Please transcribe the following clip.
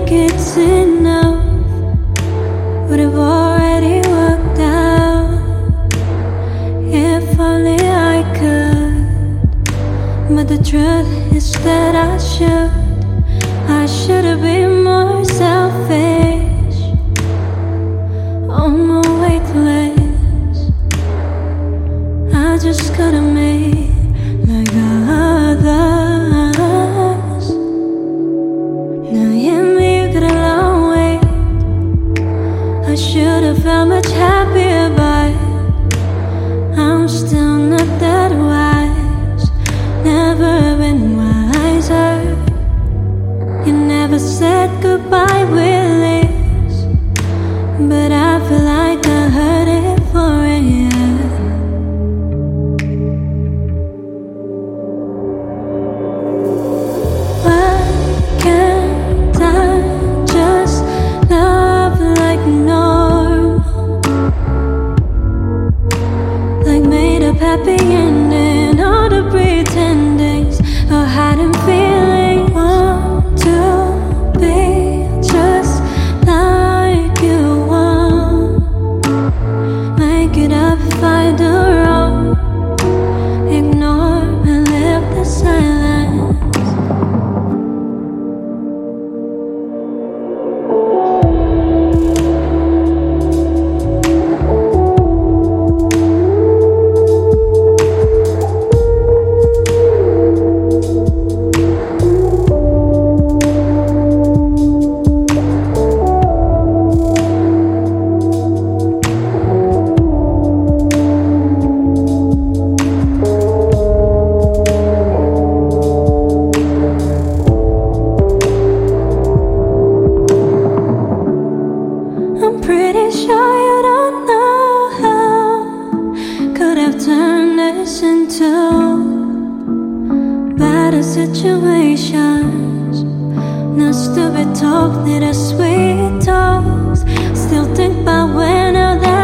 it's enough would have already worked out if only I could. But the truth is that I should have been more selfish on my wait list. I just could've made like others. Now you me got a long way. I should have felt much happier, but I'm still not that wise. Never been wiser. You never said goodbye with this, but I feel like I heard it for a year. Why can't I just love like normal? Like made up happy ending, all the pretendings or hiding feelings. Want to be just like you want. Make it up if I do wrong. Ignore and live the silence. I'm pretty sure you don't know how could have turned this into better situations. Now stupid talk, need a sweet talks. Still think about when all that